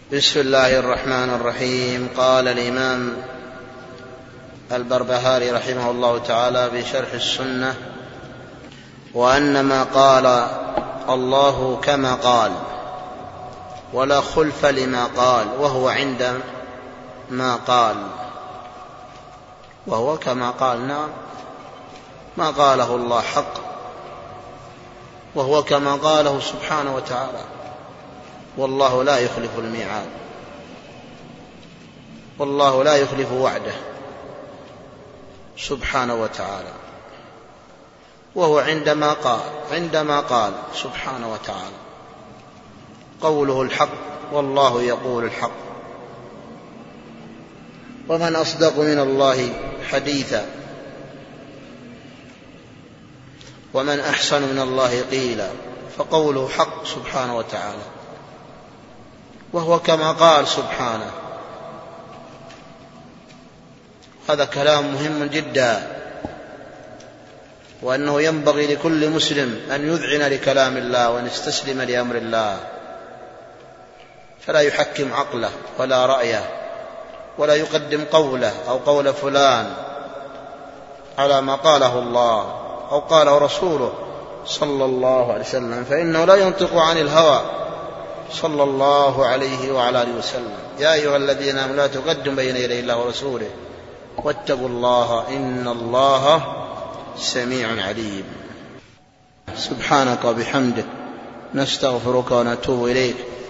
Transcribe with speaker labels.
Speaker 1: بسم الله الرحمن الرحيم. قال الإمام البربهاري رحمه الله تعالى بشرح السنة: وأن ما قال الله كما قال ولا خلف لما قال وهو عند ما قال، وهو كما قال. نعم، ما قاله الله حق، وهو كما قاله سبحانه وتعالى، والله لا يخلف الميعاد، والله لا يخلف وعده سبحانه وتعالى، وهو عندما قال سبحانه وتعالى قوله الحق، والله يقول الحق. ومن أصدق من الله حديثا، ومن أحسن من الله قيلا، فقوله حق سبحانه وتعالى، وهو كما قال سبحانه. هذا كلام مهم جدا، وأنه ينبغي لكل مسلم أن يذعن لكلام الله وأن يستسلم لأمر الله، فلا يحكم عقله ولا رأيه، ولا يقدم قوله أو قول فلان على ما قاله الله أو قاله رسوله صلى الله عليه وسلم، فإنه لا ينطق عن الهوى صلى الله عليه وعلى آله وسلم. يا أيها الذين آمنوا لا تقدموا بين يدي الله ورسوله واتقوا الله إن الله سميع عليم. سبحانك وبحمدك نستغفرك ونتوب إليك.